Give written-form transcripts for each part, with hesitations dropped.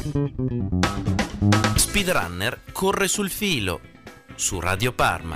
Speedrunner corre sul filo su Radio Parma.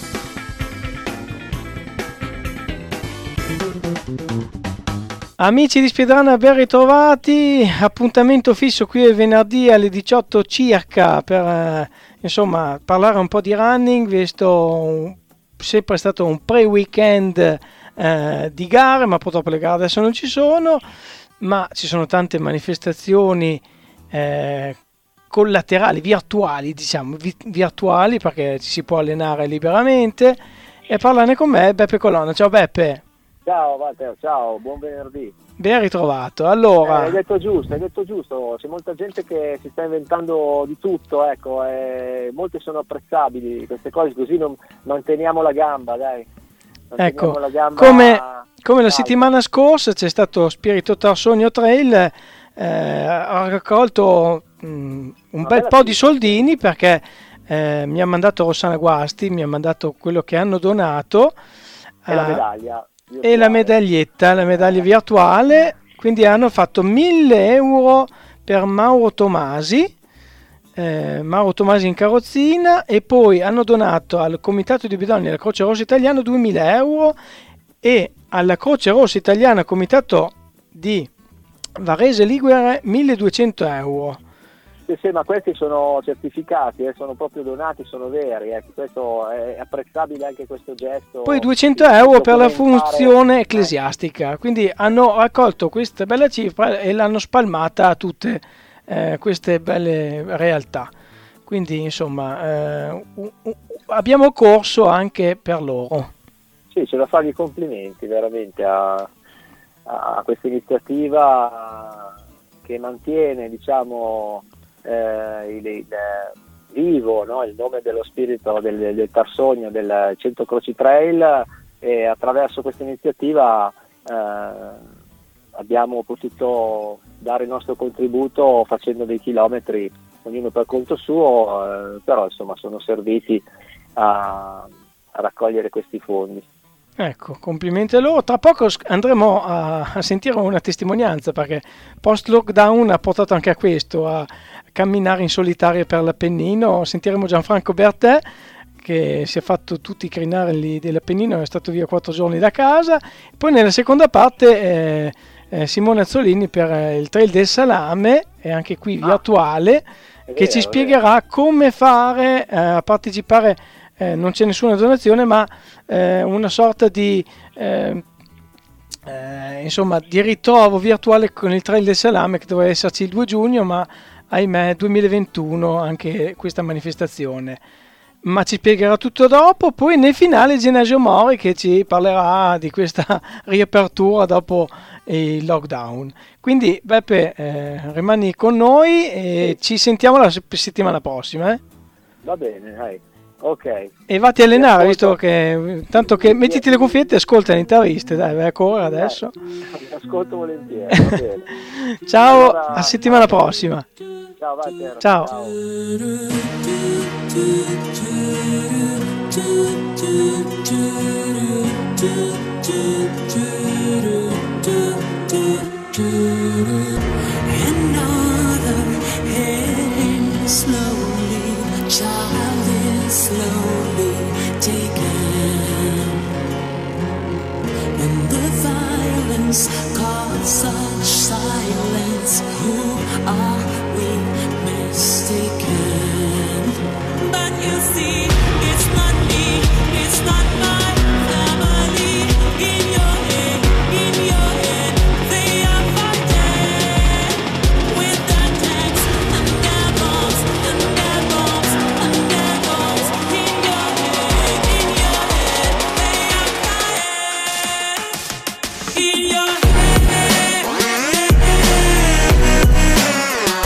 Amici di Speedrunner, ben ritrovati. Appuntamento fisso qui il venerdì alle 18 circa per insomma parlare un po' di running, visto sempre stato un pre-weekend di gare, ma purtroppo le gare adesso non ci sono, ma ci sono tante manifestazioni collaterali, virtuali, diciamo, virtuali, perché ci si può allenare liberamente. E parlare con me Beppe Colonna. Ciao Beppe. Ciao Walter, ciao, buon venerdì. Ben ritrovato. Allora, hai detto giusto, c'è molta gente che si sta inventando di tutto, ecco, molte sono apprezzabili queste cose, così manteniamo la gamba, dai. Ecco, la gamba come la settimana scorsa c'è stato Spirito Tarsogno Trail, ha raccolto un bel po' di soldini, perché mi ha mandato Rossana Guasti, mi ha mandato quello che hanno donato e la medaglia e la medaglietta, la medaglia virtuale. Quindi hanno fatto 1.000 euro per Mauro Tomasi in carrozzina, e poi hanno donato al Comitato di Bidogni e alla Croce Rossa Italiana 2.000 euro, e alla Croce Rossa Italiana Comitato di Varese Ligure 1.200 euro. Sì, ma questi sono certificati, sono proprio donati, sono veri, questo è apprezzabile, anche questo gesto. Poi 200 euro per la funzione ecclesiastica, quindi hanno raccolto questa bella cifra e l'hanno spalmata a tutte queste belle realtà. Quindi insomma abbiamo corso anche per loro. Sì, c'è da fargli i complimenti veramente a questa iniziativa che mantiene, diciamo, vivo, no? Il nome dello spirito del Tarsogno, del 100 Croci Trail, e attraverso questa iniziativa abbiamo potuto dare il nostro contributo facendo dei chilometri, ognuno per conto suo, però insomma sono serviti a raccogliere questi fondi. Ecco, complimenti a loro. Tra poco andremo a sentire una testimonianza, perché post lockdown ha portato anche a questo, a camminare in solitaria per l'Appennino. Sentiremo Gianfranco Bertè, che si è fatto tutti i crinali dell'Appennino, è stato via 4 giorni da casa. Poi nella seconda parte Simone Azzolini per il Trail del Salame, e anche qui virtuale, che ci spiegherà come fare a partecipare. Non c'è nessuna donazione, ma una sorta di insomma di ritrovo virtuale con il Trail del Salame, che doveva esserci il 2 giugno, ma ahimè 2021 anche questa manifestazione. Ma ci spiegherà tutto dopo. Poi nel finale Genesio Mori, che ci parlerà di questa riapertura dopo il lockdown. Quindi Beppe, rimani con noi e ci sentiamo la settimana prossima. Va bene, dai. Ok. E vatti a allenare, visto che tanto che mettiti le cuffiette e ascolta le interviste, dai, vai a correre adesso. Ascolto volentieri, va bene. Ciao, allora, a settimana prossima. Ciao Walter. Ciao. Slowly taken, and the violence caused such silence. Who are we mistaken? But you see, it's not me, it's not my family. In your head, they are fighting with their tanks and their bombs and their bombs and their bombs. In your head, they are crying. In your head.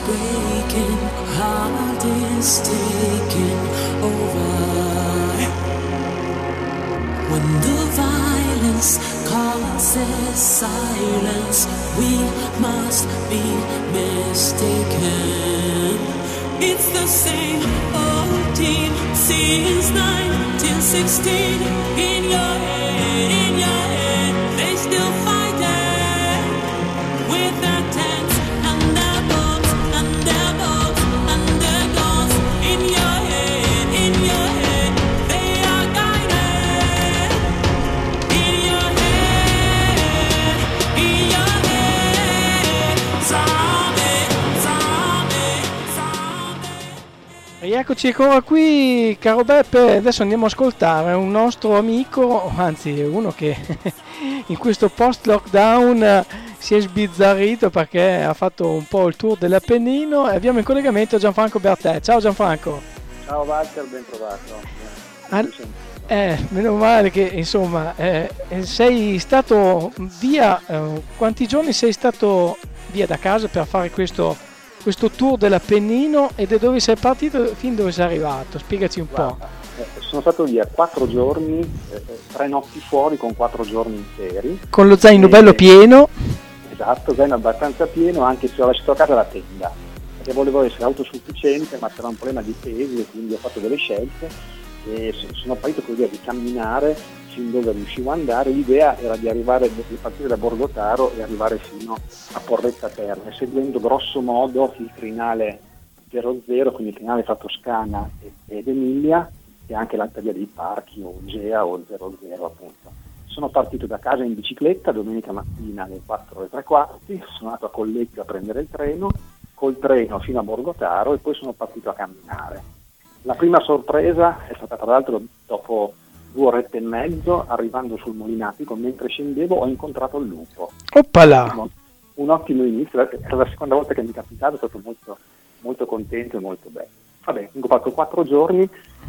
breaking, heart is taking over. When the violence causes silence, we must be mistaken. It's the same old team since 1916. In your head, they still fighting with their tanks and their bombs and their bombs and their guns. In your head, they are guided. In your head, zombie, zombie, zombie. Rieccoci ancora qui, caro Beppe. Adesso andiamo a ascoltare un nostro amico, anzi uno che in questo post-lockdown si è sbizzarrito perché ha fatto un po' il tour dell'Appennino e abbiamo in collegamento Gianfranco Bertè. Ciao Gianfranco. Ciao Walter, ben trovato. Meno male che insomma sei stato via, quanti giorni sei stato via da casa per fare questo tour dell'Appennino e da dove sei partito fin dove sei arrivato? Spiegaci un po'. Guarda, sono stato via 4 giorni, 3 notti fuori con 4 giorni interi. Con lo zaino E- bello pieno. Esatto, zaino abbastanza pieno, anche se ho lasciato a casa la tenda, perché volevo essere autosufficiente, ma c'era un problema di pesi e quindi ho fatto delle scelte e sono partito con l'idea di camminare fin dove riuscivo ad andare. L'idea era di partire da Borgotaro e arrivare fino a Porretta Terme, seguendo grosso modo il crinale 00, quindi il crinale fra Toscana ed Emilia, e anche l'alta via dei Parchi o Gea o 00 appunto. Sono partito da casa in bicicletta domenica mattina alle 4:15, sono andato a Collegio a prendere il treno, col treno fino a Borgotaro e poi sono partito a camminare. La prima sorpresa è stata tra l'altro dopo 2 orette e mezzo, arrivando sul Molinatico, mentre scendevo ho incontrato il lupo. Oppala! Un ottimo inizio, era la seconda volta che mi capitava, è stato molto, molto contento e molto bello. Vabbè, ho fatto 4 giorni,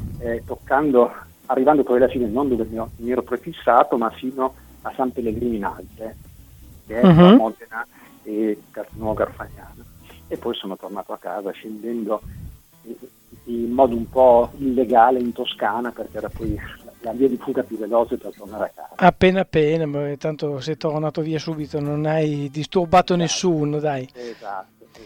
arrivando poi alla fine non dove mi ero prefissato, ma fino a San Pellegrino in Alte, che è tra Modena e Castelnuovo Garfagnano. E poi sono tornato a casa scendendo in modo un po' illegale in Toscana, perché era poi la via di fuga più veloce per tornare a casa. Appena, ma tanto sei tornato via subito, non hai disturbato nessuno, dai. Esatto.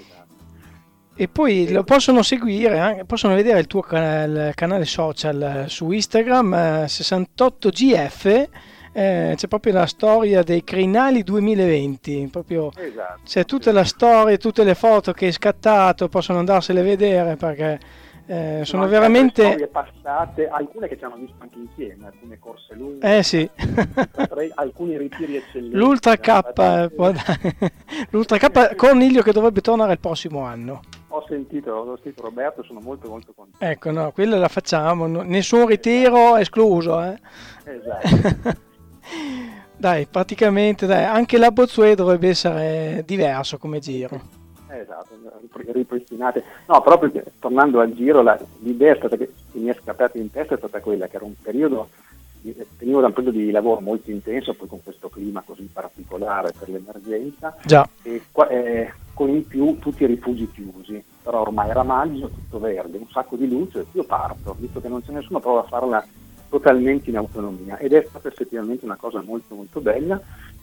E poi lo possono seguire, possono vedere il tuo canale social su Instagram, 68GF, c'è proprio la storia dei Crinali 2020, proprio Esatto. c'è tutta la storia, tutte le foto che hai scattato, possono andarsele a vedere perché sono anche veramente... altre storie passate, alcune che ci hanno visto anche insieme, alcune corse lunghe, Sì. alcuni ritiri eccellenti. L'Ultra K, Fatti- l'Ultra K Corniglio che dovrebbe tornare il prossimo anno. Ho sentito Roberto, sono molto molto contento. Ecco, no, quella la facciamo, nessun ritiro escluso, Esatto. Dai, praticamente, anche la Bozue dovrebbe essere diverso come giro. Esatto, ripristinate. No, proprio tornando al giro, l'idea è stata che mi è scappata in testa, è stata quella che era un periodo, venivo da un periodo di lavoro molto intenso, poi con questo clima così particolare per l'emergenza, Già. e con in più tutti i rifugi chiusi, però ormai era maggio, tutto verde, un sacco di luce, io parto, visto che non c'è nessuno, provo a farla totalmente in autonomia, ed è stata effettivamente una cosa molto molto bella,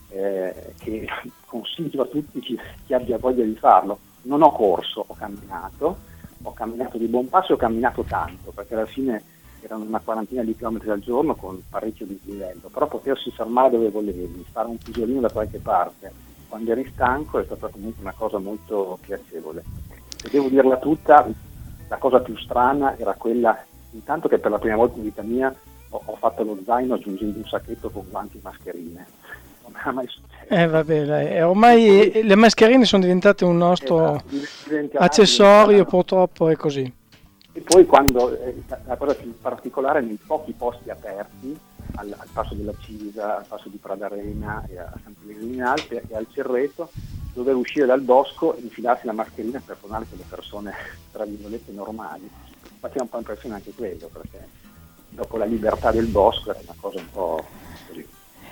che consiglio a tutti chi abbia voglia di farlo. Non ho corso, ho camminato di buon passo e ho camminato tanto, perché alla fine erano una quarantina di chilometri al giorno con parecchio dislivello, però potersi fermare dove volevi, fare un pisolino da qualche parte quando eri stanco è stata comunque una cosa molto piacevole. Se devo dirla tutta, la cosa più strana era quella, intanto, che per la prima volta in vita mia ho fatto lo zaino aggiungendo un sacchetto con guanti e mascherine. Non mi era mai successo. Vabbè, dai, ormai le mascherine sono diventate un nostro accessorio, purtroppo è così. E poi quando la cosa più particolare, nei pochi posti aperti, al passo della Cisa, al passo di Pradarena e a San Pellegrino in Alte e al Cerreto, dover uscire dal bosco e infilarsi la mascherina per tornare con le persone tra virgolette normali. Faceva un po' impressione anche quello, perché dopo la libertà del bosco era una cosa un po' così.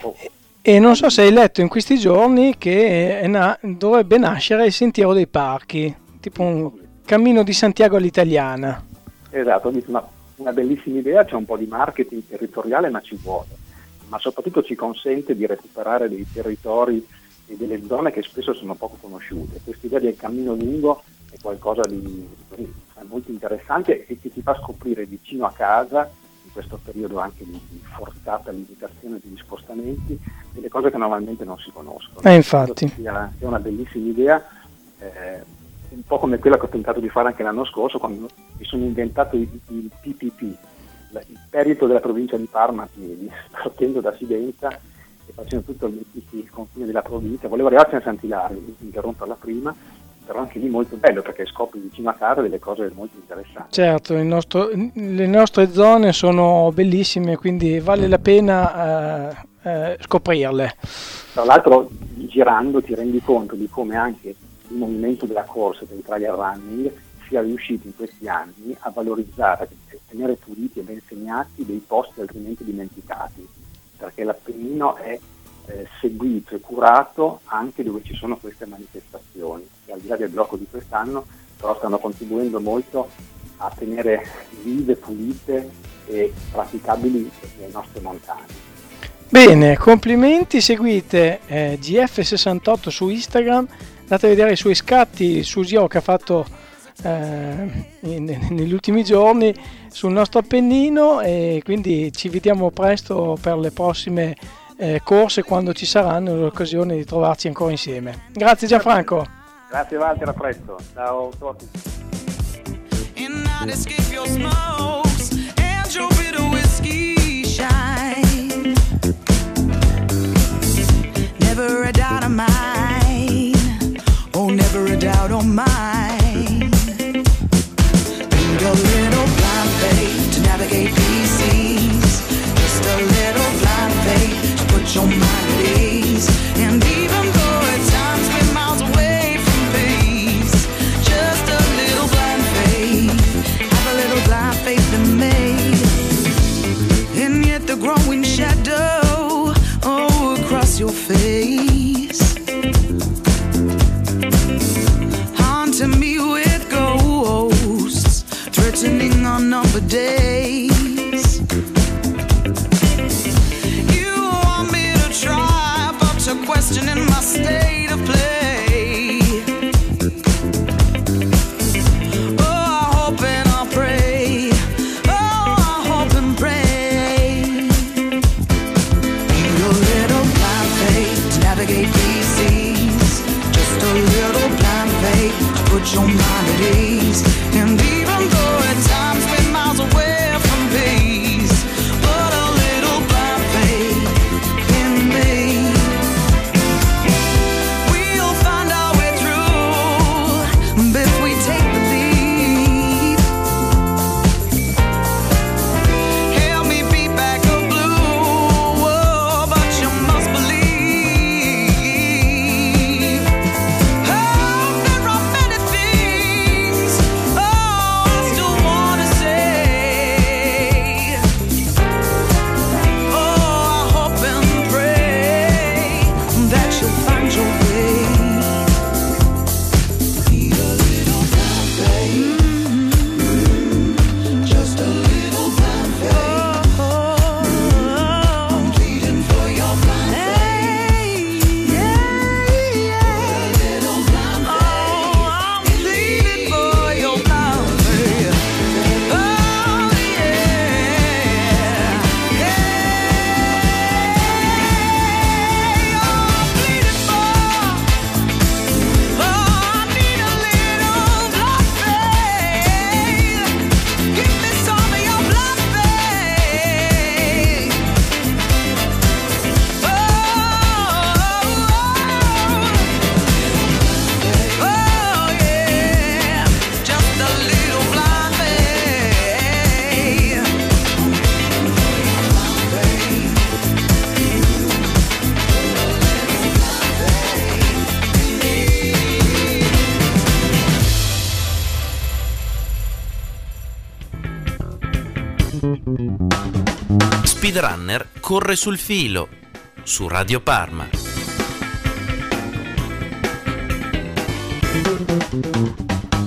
E non so se hai letto in questi giorni che dovrebbe nascere il Sentiero dei Parchi, tipo un cammino di Santiago all'italiana. Esatto, ho visto una bellissima idea, c'è un po' di marketing territoriale, ma ci vuole, ma soprattutto ci consente di recuperare dei territori e delle zone che spesso sono poco conosciute. Questa idea del cammino lungo è qualcosa di molto interessante e che ti fa scoprire vicino a casa, in questo periodo anche di forzata limitazione degli spostamenti, delle cose che normalmente non si conoscono. Infatti. È una bellissima idea, un po' come quella che ho tentato di fare anche l'anno scorso, quando mi sono inventato il PPP, il perito della provincia di Parma a piedi, partendo da Sidenza e facendo tutto il confine della provincia. Volevo arrivarci a Sant'Ilario, interromperla prima, però anche lì molto bello perché scopri vicino a casa delle cose molto interessanti. Certo, le nostre zone sono bellissime, quindi vale la pena scoprirle. Tra l'altro, girando ti rendi conto di come anche il movimento della corsa, del trial running, sia riuscito in questi anni a valorizzare, a tenere puliti e ben segnati dei posti altrimenti dimenticati, perché l'Appennino è seguito e curato anche dove ci sono queste manifestazioni, che al di là del blocco di quest'anno però stanno contribuendo molto a tenere vive, pulite e praticabili le nostre montagne. Bene, complimenti, seguite GF68 su Instagram, andate a vedere i suoi scatti, il susio che ha fatto negli ultimi giorni sul nostro Appennino, e quindi ci vediamo presto per le prossime corse, quando ci saranno l'occasione di trovarci ancora insieme. Grazie Gianfranco. Grazie Walter, a presto. Ciao a tutti. And not escape your smokes and your bitter whiskey shine. Never a doubt of mine. Oh, never a doubt of mine. Need a little blind faith to navigate these seas. Just a little blind faith to put your mind at ease. And even though at times we're miles away from peace, just a little blind faith. Have a little blind faith in me. And yet the growing shadow, oh, across your face, haunting me with ghosts, threatening on numbered days. You want me to try, but you're questioning my state of play. Oh, I hope and I pray. Oh, I hope and pray. Need a little blind faith to navigate these seas. Just a little blind faith to put your mind at ease. And even though at times we're miles away from peace, but a little blind faith in me. We'll find our way through if we take the lead. Help me beat back the blue, oh, but you must believe. Oh, there are many things, oh, I still wanna say. Oh, I hope and pray that you'll find your way. Need a little blind faith, just a little blind faith. I'm pleading for your blind faith. A little blind faith. Oh, I'm pleading for your blind faith. Oh, yeah. I'm pleading for. Oh, I need a little blind faith. Give me some of your blind faith. Oh, yeah, just a little blind faith. Speedrunner corre sul filo su Radio Parma.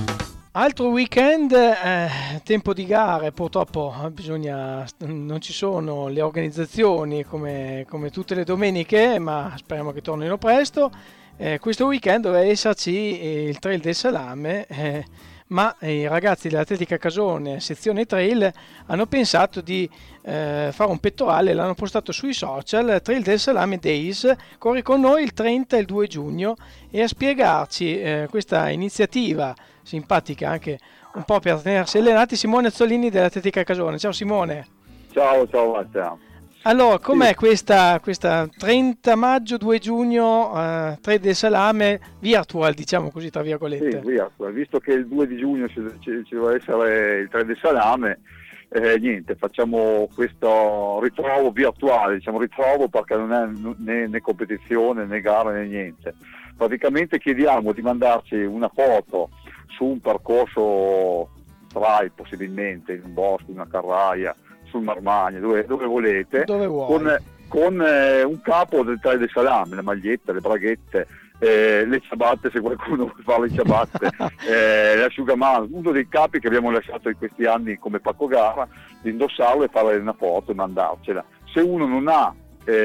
Altro weekend, tempo di gare, purtroppo non ci sono le organizzazioni come tutte le domeniche, ma speriamo che tornino presto. Questo weekend doveva esserci il Trail del Salame, ma i ragazzi dell'Atletica Casone sezione trail hanno pensato di fare un pettorale, l'hanno postato sui social, Trail del Salame Days, corri con noi il 30 e il 2 giugno, e a spiegarci questa iniziativa simpatica anche un po' per tenersi allenati, Simone Azzolini dell'Atletica Casone. Ciao Simone. Ciao Matteo. Allora, com'è questa 30 maggio, 2 giugno, Trail del Salame virtual, diciamo così, tra virgolette? Sì, virtual, visto che il 2 di giugno ci deve essere il Trail del Salame, niente, facciamo questo ritrovo virtuale, diciamo ritrovo perché non è né competizione né gara né niente. Praticamente chiediamo di mandarci una foto su un percorso trail, possibilmente in un bosco, in una carraia, sul Marmagna, dove volete, dove vuoi, con un capo del Trail del Salame, le magliette, le braghette, le ciabatte, se qualcuno vuole fare le ciabatte, l'asciugamano, uno dei capi che abbiamo lasciato in questi anni come pacco gara, di indossarlo e fare una foto e mandarcela. Se uno non ha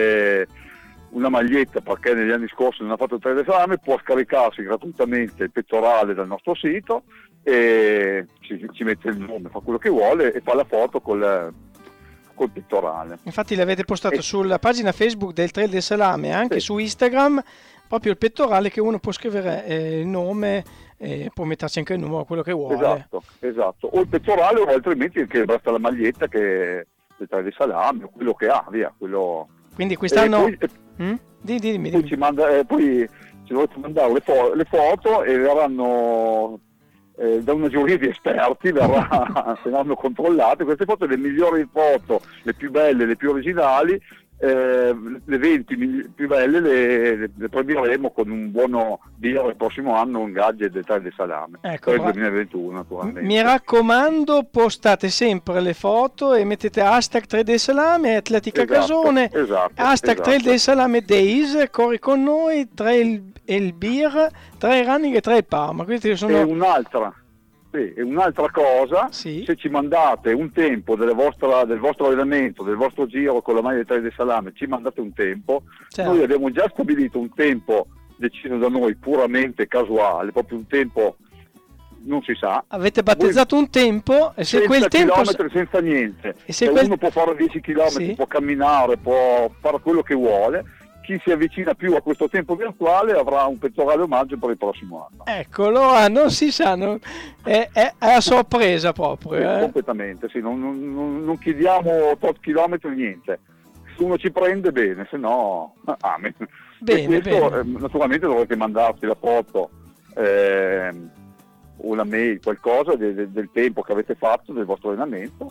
una maglietta perché negli anni scorsi non ha fatto il Trail del Salame, può scaricarsi gratuitamente il pettorale dal nostro sito e ci mette il nome, fa quello che vuole e fa la foto col pettorale. Infatti l'avete postato sulla pagina Facebook del Trail del Salame, anche su Instagram, proprio il pettorale, che uno può scrivere il nome e può metterci anche il numero, quello che vuole. Esatto, o il pettorale, o altrimenti che basta la maglietta che del Trail del Salame, o quello che ha, via, quello. Quindi quest'anno dimmi. Poi ci dovete mandare le foto e verranno da una giuria di esperti, saranno controllate queste foto, le migliori foto, le più belle, le più originali, le 20 più belle le premieremo con un buono il prossimo anno, un gadget del Trail del Salame, ecco, per il 2021 naturalmente. Mi raccomando, postate sempre le foto e mettete hashtag Trail del Salame, Atletica Casone, hashtag Trail del Salame Days, corri con noi, Trail El Bir, Trail Running e Trail Parma. Questi sono... E un'altra cosa, se ci mandate un tempo del vostro allenamento, del vostro giro con la maglia del Trail del Salame, ci mandate un tempo, noi abbiamo già stabilito un tempo deciso da noi, puramente casuale, proprio un tempo non si sa. Avete battezzato un tempo e se quel tempo chilometri, senza niente, e se uno può fare 10 km, può camminare, può fare quello che vuole. Chi si avvicina più a questo tempo virtuale avrà un pettorale omaggio per il prossimo anno. Eccolo, non si sa, è a sorpresa proprio. Completamente, sì, non chiediamo tot chilometri, niente. Se uno ci prende bene, se no, amen. Bene. Naturalmente dovrete mandarci la foto o la mail, qualcosa del tempo che avete fatto del vostro allenamento.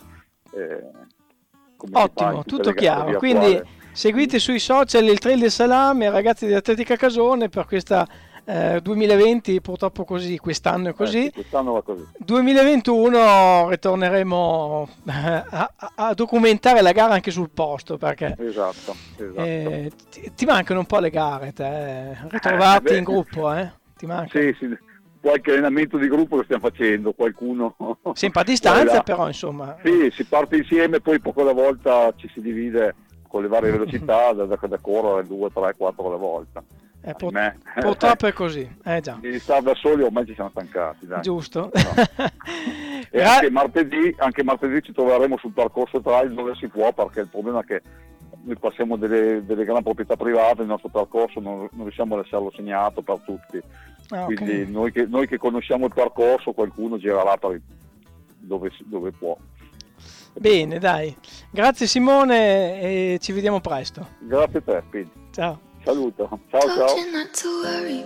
Ottimo, tutto chiaro. Quindi seguite sui social il Trail del Salame, ragazzi di Atletica Casone, per questa 2020, purtroppo così, quest'anno è così. Quest'anno va così. 2021 ritorneremo a documentare la gara anche sul posto, perché esatto. Ti mancano un po' le gare, ritrovarti in gruppo, ti manca? Sì. Qualche allenamento di gruppo lo stiamo facendo, qualcuno sempre a distanza, però insomma si parte insieme, poi poco alla volta ci si divide con le varie velocità da correre 2, 3, 4 alla volta. Purtroppo è così, già. Di stare da soli ormai ci siamo stancati, dai. Giusto. No. E anche martedì ci troveremo sul percorso trail dove si può, perché il problema è che noi passiamo delle grandi proprietà private, il nostro percorso non riusciamo a lasciarlo segnato per tutti. Quindi noi che conosciamo il percorso, qualcuno girerà per dove può. Bene, dai. Grazie Simone e ci vediamo presto. Grazie a te, Pete. Ciao. Saluto. Ciao. Not to worry,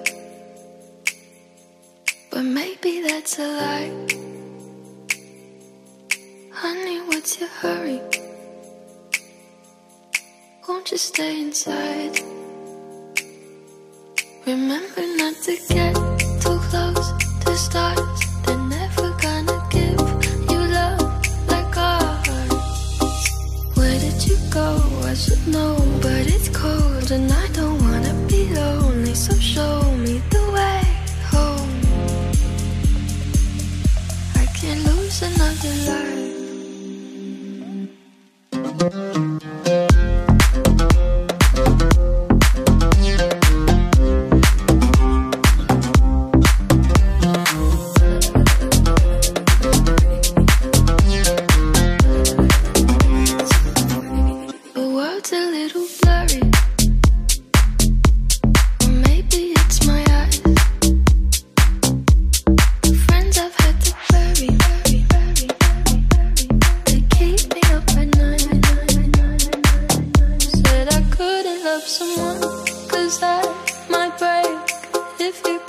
but maybe that's a lie. Honey, what's your hurry? Won't you stay inside? Remember not to get too close to stars. They're never gonna give you love like ours. Where did you go? I should know, but it's cold and I don't wanna be lonely. So show me the way home.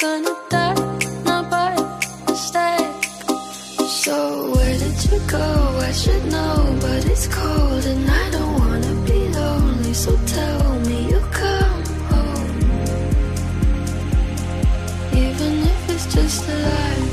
gonna die, not by mistake. So where did you go? I should know, but it's cold and I don't wanna be lonely. So tell me you'll come home, even if it's just a lie.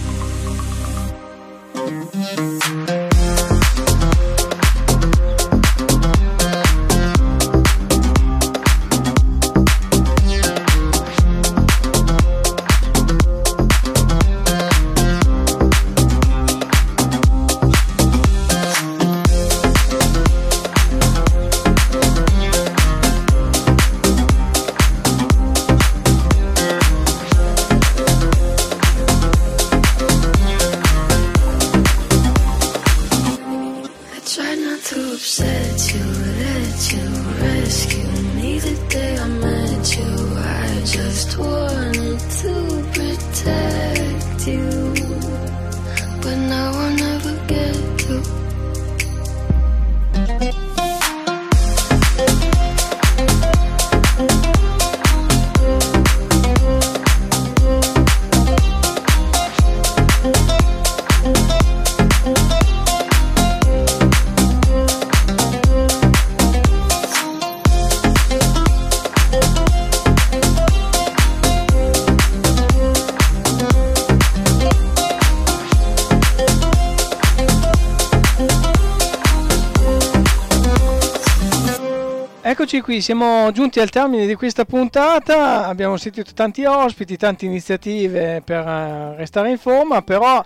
Eccoci qui, siamo giunti al termine di questa puntata, abbiamo sentito tanti ospiti, tante iniziative per restare in forma, però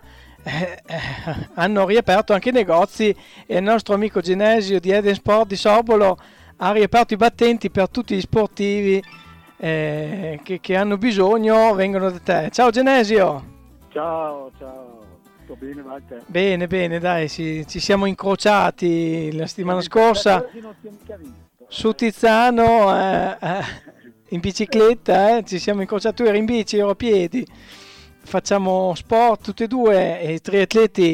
hanno riaperto anche i negozi e il nostro amico Genesio di Eden Sport di Sobolo ha riaperto i battenti per tutti gli sportivi che hanno bisogno, vengono da te. Ciao Genesio! Ciao, tutto bene Walter? Bene, dai, ci siamo incrociati la settimana scorsa. Non ti ho mica visto. Su Tizzano in bicicletta, ci siamo incrociati, tu eri in bici, io ero a piedi, facciamo sport tutti e due e i triatleti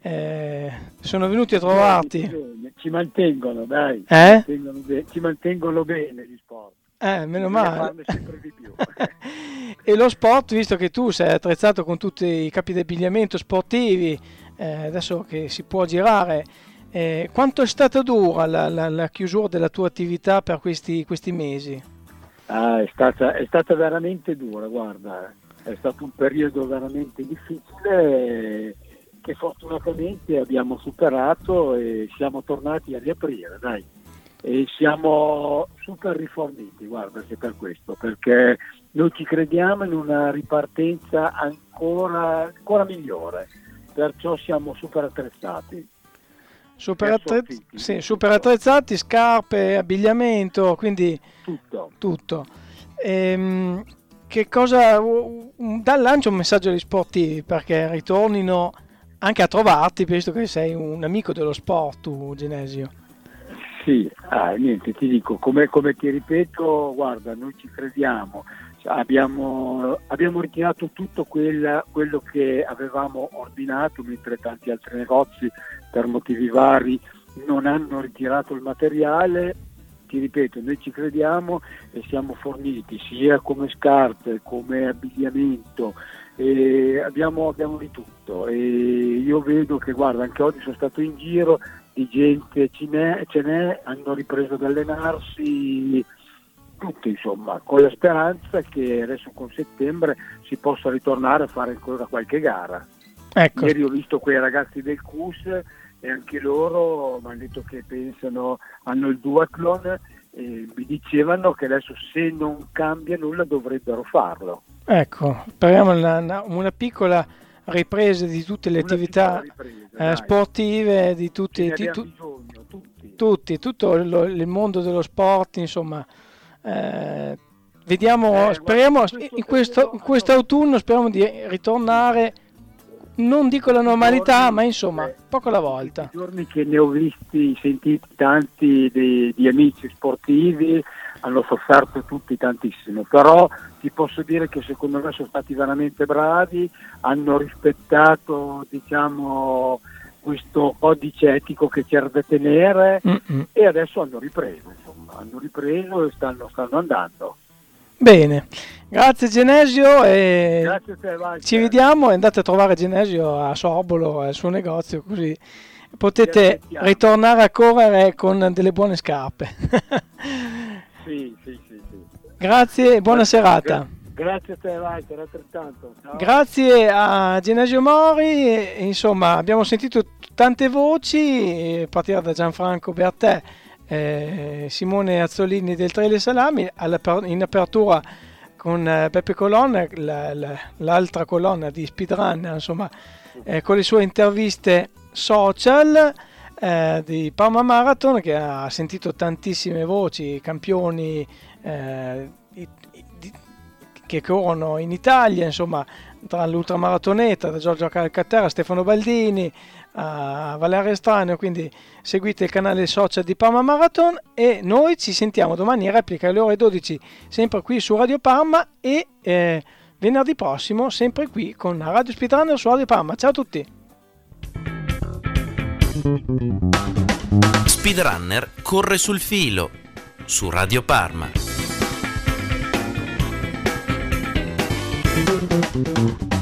sono venuti a trovarti. Ci mantengono, dai, ci mantengono bene gli sport. Meno male. Farne sempre di più. E lo sport, visto che tu sei attrezzato con tutti i capi di abbigliamento sportivi, adesso che si può girare, quanto è stata dura la chiusura della tua attività per questi mesi? È stata veramente dura, guarda, è stato un periodo veramente difficile che fortunatamente abbiamo superato e siamo tornati a riaprire, dai. E siamo super riforniti, guarda, anche per questo, perché noi ci crediamo in una ripartenza ancora migliore, perciò siamo super attrezzati. Super attrezzati, scarpe, abbigliamento, quindi tutto. Che cosa dà il lancio un messaggio agli sportivi perché ritornino anche a trovarti, visto che sei un amico dello sport, tu Genesio? Sì, niente, ti dico, come ti ripeto, guarda, noi ci crediamo. Abbiamo ritirato tutto quello che avevamo ordinato, mentre tanti altri negozi per motivi vari non hanno ritirato il materiale. Ti ripeto, noi ci crediamo e siamo forniti sia come scarpe, come abbigliamento, abbiamo di tutto. E io vedo che, guarda, anche oggi sono stato in giro, di gente ce n'è, hanno ripreso ad allenarsi tutti, insomma, con la speranza che adesso con settembre si possa ritornare a fare ancora qualche gara. Ecco. Ieri ho visto quei ragazzi del CUS e anche loro mi hanno detto che hanno il duathlon e mi dicevano che adesso se non cambia nulla dovrebbero farlo. Ecco, speriamo una piccola ripresa di tutte le attività sportive, di tutti, tutto il mondo dello sport, insomma. Vediamo, speriamo in questo autunno speriamo di ritornare, non dico la normalità, ma insomma poco alla volta. I giorni che ne ho sentiti tanti di amici sportivi hanno sofferto tutti tantissimo, però ti posso dire che secondo me sono stati veramente bravi, hanno rispettato, diciamo, questo codice etico che c'era da tenere e adesso hanno ripreso e stanno andando. Bene, Grazie Genesio e Grazie a te, Walter. ci vediamo e andate a trovare Genesio a Sorbolo, al suo negozio, così Ti potete aspettiamo. ritornare a correre con delle buone scarpe. Sì. Grazie e buona serata. Grazie a te, Walter, altrettanto. Ciao. Grazie a Genesio Mori, e, insomma abbiamo sentito tante voci, a partire da Gianfranco Bertè, Simone Azzolini del Trailer Salami, in apertura con Beppe Colonna, l'altra colonna di Speedrunner, insomma, con le sue interviste social di Parma Marathon, che ha sentito tantissime voci, campioni che corrono in Italia, insomma, tra l'ultramaratoneta, da Giorgio Calcaterra, Stefano Baldini, a Valeria Estraneo. Quindi seguite il canale social di Parma Marathon e noi ci sentiamo domani in replica alle ore 12 sempre qui su Radio Parma e venerdì prossimo sempre qui con Radio Speedrunner su Radio Parma. Ciao a tutti. Speedrunner corre sul filo su Radio Parma.